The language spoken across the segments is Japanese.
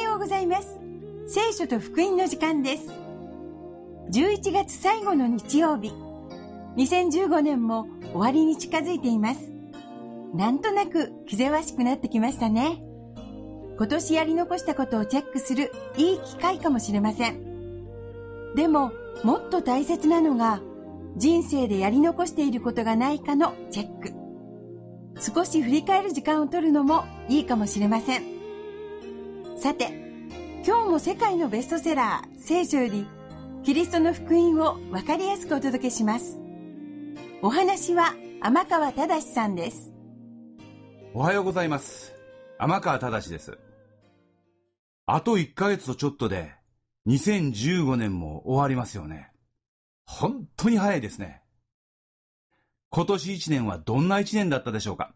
ようございます。聖書と福音の時間です。11月最後の日曜日、2015年も終わりに近づいています。なんとなく気ぜわしくなってきましたね。今年やり残したことをチェックするいい機会かもしれません。でももっと大切なのが、人生でやり残していることがないかのチェック。少し振り返る時間を取るのもいいかもしれません。さて、今日も世界のベストセラー聖書よりキリストの福音を分かりやすくお届けします。お話は天川忠さんです。 おはようございます。天川忠です。あと1ヶ月とちょっとで2015年も終わりますよね。本当に早いですね。今年1年はどんな1年だったでしょうか。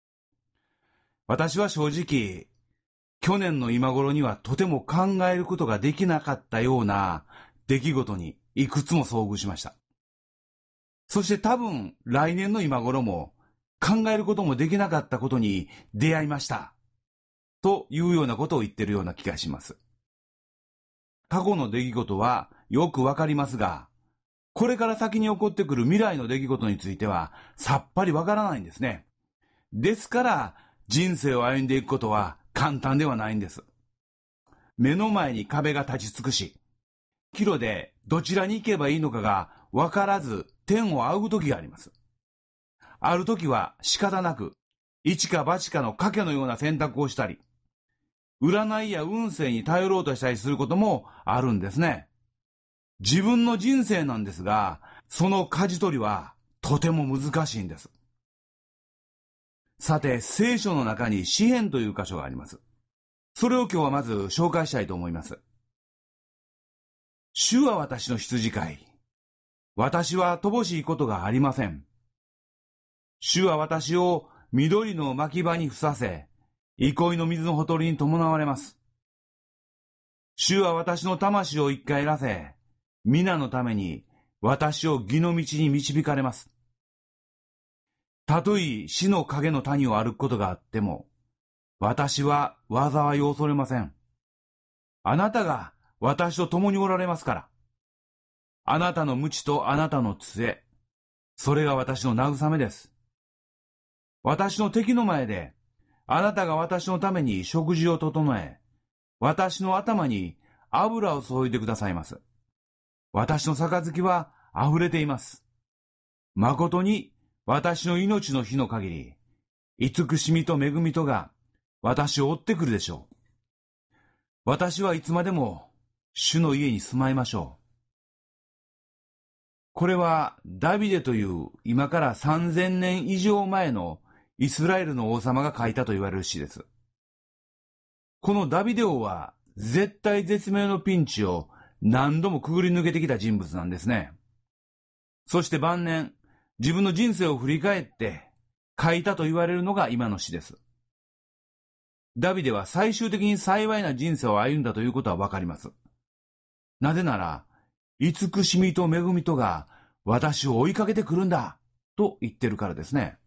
私は正直、去年の今頃にはとても考えることができなかったような出来事にいくつも遭遇しました。そして多分来年の今頃も考えることもできなかったことに出会いましたというようなことを言ってるような気がします。過去の出来事はよくわかりますが、これから先に起こってくる未来の出来事についてはさっぱりわからないんですね。ですから人生を歩んでいくことは簡単ではないんです。目の前に壁が立ち尽くし、岐路でどちらに行けばいいのかがわからず天を仰ぐ時があります。ある時は仕方なく一か八かの賭けのような選択をしたり、占いや運勢に頼ろうとしたりすることもあるんですね。自分の人生なんですが、その舵取りはとても難しいんです。さて、聖書の中に詩編という箇所があります。それを今日はまず紹介したいと思います。主は私の羊飼い。私は乏しいことがありません。主は私を緑の牧場にふさせ、憩いの水のほとりに伴われます。主は私の魂を生き返らせ、皆のために私を義の道に導かれます。たとえ死の影の谷を歩くことがあっても、私は災いを恐れません。あなたが私と共におられますから。あなたの鞭とあなたの杖、それが私の慰めです。私の敵の前で、あなたが私のために食事を整え、私の頭に油を注いでくださいます。私の杯は溢れています。誠に私の命の日の限り、慈しみと恵みとが私を追ってくるでしょう。私はいつまでも主の家に住まいましょう。これはダビデという今から3000年以上前のイスラエルの王様が書いたと言われる詩です。このダビデ王は絶対絶命のピンチを何度もくぐり抜けてきた人物なんですね。そして晩年、自分の人生を振り返って書いたと言われるのが今の詩です。ダビデは最終的に幸いな人生を歩んだということはわかります。なぜなら、慈しみと恵みとが私を追いかけてくるんだと言ってるからですね。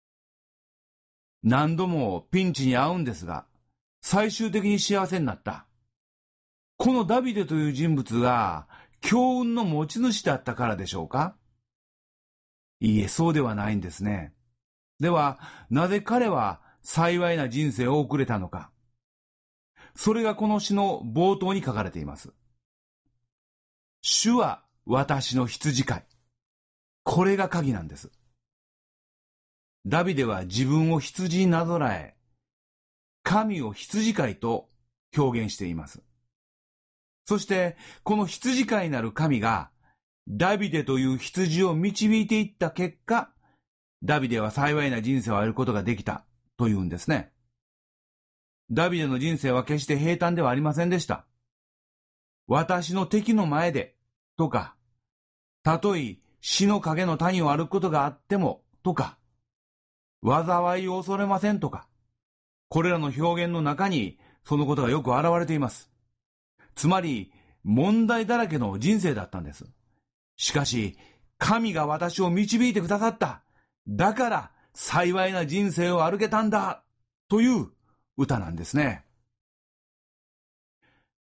何度もピンチに遭うんですが、最終的に幸せになった。このダビデという人物が強運の持ち主だったからでしょうか？いいえ、そうではないんですね。では、なぜ彼は幸いな人生を送れたのか。それがこの詩の冒頭に書かれています。主は私の羊飼い。これが鍵なんです。ダビデは自分を羊になぞらえ、神を羊飼いと表現しています。そして、この羊飼いなる神が、ダビデという羊を導いていった結果、ダビデは幸いな人生を歩くことができたというんですね。ダビデの人生は決して平坦ではありませんでした。私の敵の前でとか、たとえ死の影の谷を歩くことがあってもとか、災いを恐れませんとか、これらの表現の中にそのことがよく現れています。つまり問題だらけの人生だったんです。しかし神が私を導いてくださった。だから幸いな人生を歩けたんだという歌なんですね。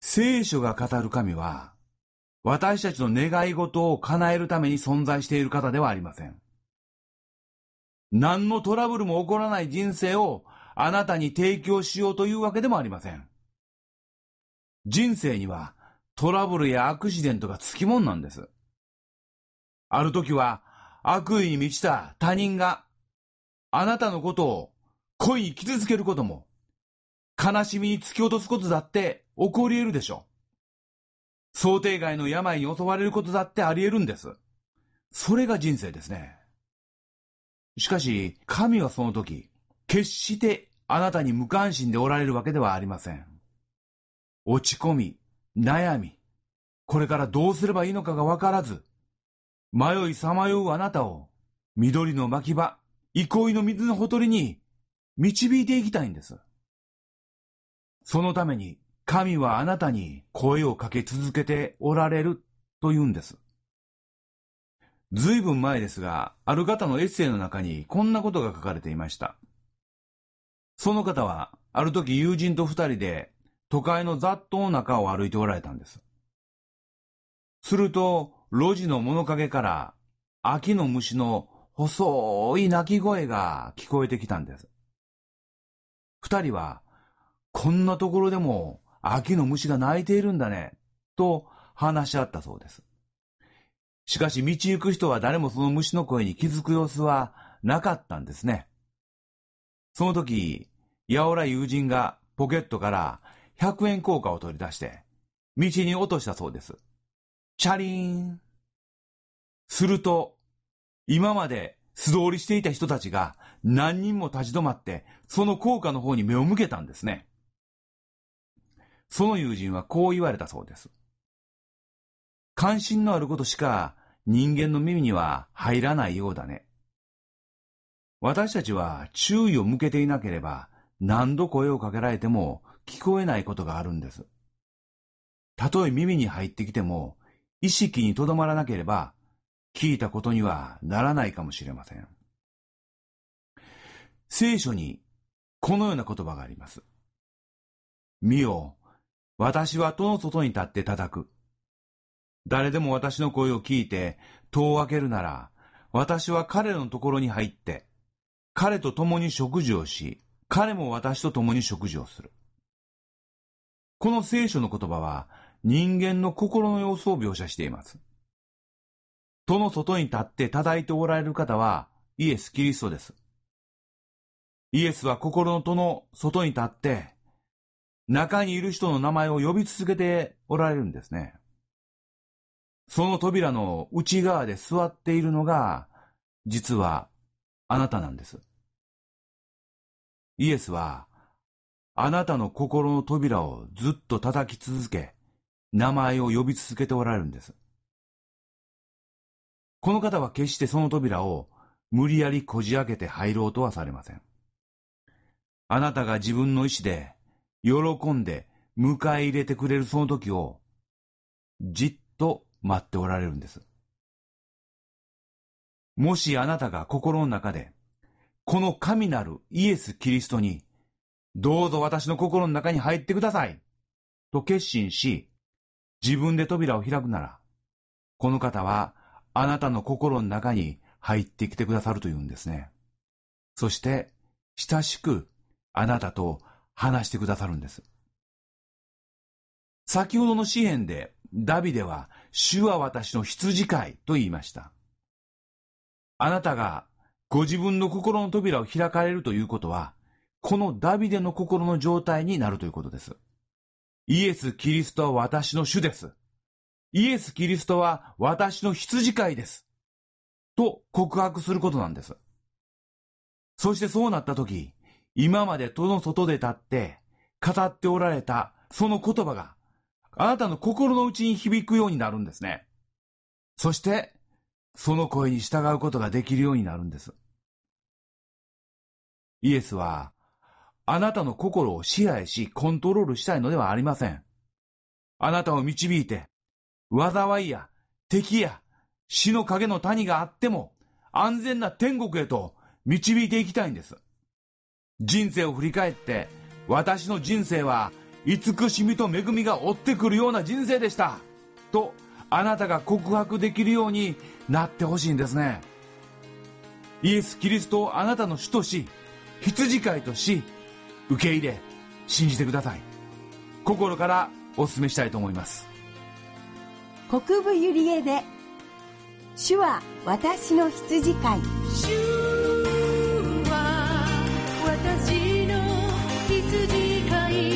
聖書が語る神は、私たちの願い事を叶えるために存在している方ではありません。何のトラブルも起こらない人生をあなたに提供しようというわけでもありません。人生にはトラブルやアクシデントがつきもんなんです。ある時は悪意に満ちた他人があなたのことを故意に傷つけることも、悲しみに突き落とすことだって起こり得るでしょう。想定外の病に襲われることだってあり得るんです。それが人生ですね。しかし、神はその時、決してあなたに無関心でおられるわけではありません。落ち込み、悩み、これからどうすればいいのかがわからず、迷いさまようあなたを、緑の牧場、憩いの水のほとりに導いていきたいんです。そのために、神はあなたに声をかけ続けておられると言うんです。ずいぶん前ですが、ある方のエッセイの中にこんなことが書かれていました。その方は、ある時友人と二人で都会の雑踏の中を歩いておられたんです。すると、路地の物陰から秋の虫の細い鳴き声が聞こえてきたんです。二人は、こんなところでも秋の虫が鳴いているんだね、と話し合ったそうです。しかし道行く人は誰もその虫の声に気づく様子はなかったんですね。その時、やおら友人がポケットから100円硬貨を取り出して、道に落としたそうです。チャリーン。すると、今まで素通りしていた人たちが何人も立ち止まって、その硬貨の方に目を向けたんですね。その友人はこう言われたそうです。関心のあることしか人間の耳には入らないようだね。私たちは注意を向けていなければ何度声をかけられても聞こえないことがあるんです。たとえ耳に入ってきても意識にとどまらなければ聞いたことにはならないかもしれません。聖書にこのような言葉があります。見よ、私は戸の外に立って叩く。誰でも私の声を聞いて戸を開けるなら、私は彼のところに入って、彼と共に食事をし、彼も私と共に食事をする。この聖書の言葉は人間の心の様子を描写しています。戸の外に立って叩いておられる方はイエス・キリストです。イエスは心の戸の外に立って、中にいる人の名前を呼び続けておられるんですね。その扉の内側で座っているのが、実はあなたなんです。イエスは、あなたの心の扉をずっと叩き続け、名前を呼び続けておられるんです。この方は決してその扉を無理やりこじ開けて入ろうとはされません。あなたが自分の意志で、喜んで迎え入れてくれるその時を、じっと待っておられるんです。もしあなたが心の中で、この神なるイエス・キリストに、どうぞ私の心の中に入ってください、と決心し、自分で扉を開くなら、この方はあなたの心の中に入ってきてくださるというんですね。そして、親しくあなたと話してくださるんです。先ほどの詩篇で、ダビデは、主は私の羊飼いと言いました。あなたがご自分の心の扉を開かれるということは、このダビデの心の状態になるということです。イエス・キリストは私の主です。イエス・キリストは私の羊飼いです。と告白することなんです。そしてそうなったとき、今まで戸の外で立って語っておられたその言葉が、あなたの心の内に響くようになるんですね。そして、その声に従うことができるようになるんです。イエスは、あなたの心を支配しコントロールしたいのではありません。あなたを導いて、災いや敵や死の影の谷があっても、安全な天国へと導いていきたいんです。人生を振り返って、私の人生は慈しみと恵みが追ってくるような人生でしたと、あなたが告白できるようになってほしいんですね。イエス・キリストをあなたの主とし、羊飼いとし、受け入れ信じてください。心からお勧めしたいと思います。 国分ゆりえで、主は私の羊飼い。 主は私の羊飼い。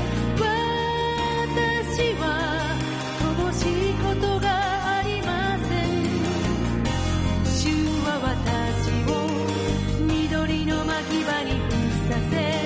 私は乏しいことがありません。主は私を緑の牧場に伏させ、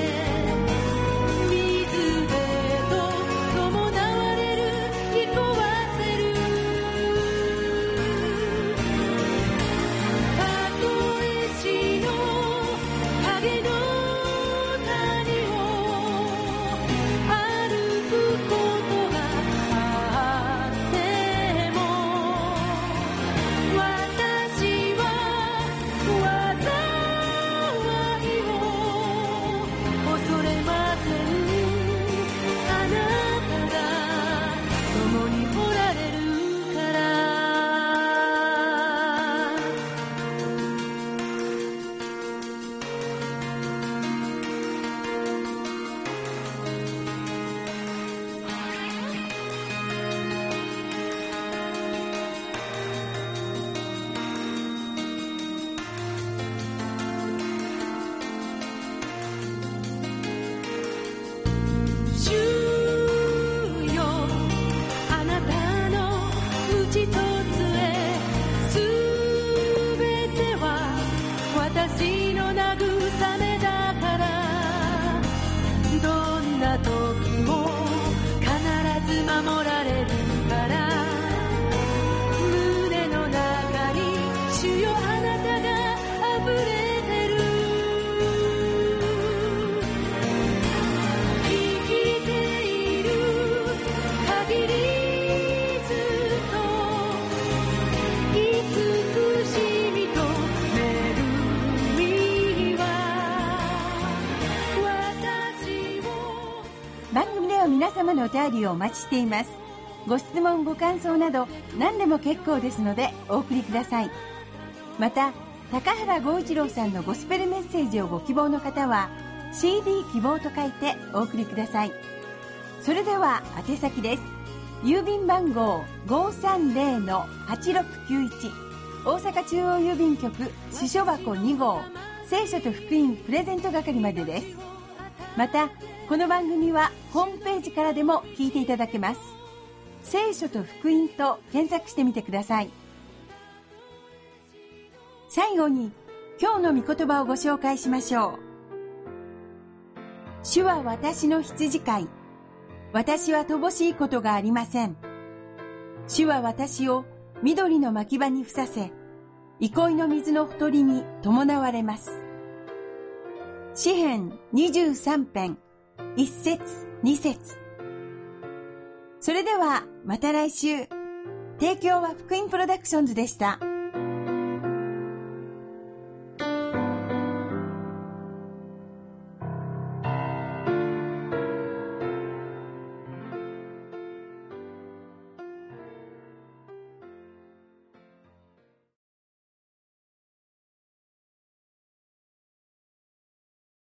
皆様のお便りをお待ちしています。ご質問ご感想など何でも結構ですのでお送りください。また高原剛一郎さんのゴスペルメッセージをご希望の方は CD 希望と書いてお送りください。それでは宛先です。郵便番号 530-8691 大阪中央郵便局支所箱2号聖書と福音プレゼント係までです。またこの番組はホームページからでも聞いていただけます。聖書と福音と検索してみてください。最後に今日の御言葉をご紹介しましょう。主は私の羊飼い。私は乏しいことがありません。主は私を緑の牧場にふさせ、憩いの水のほとりに伴われます。詩編23編1節2節。それではまた来週。提供は福音プロダクションズでした。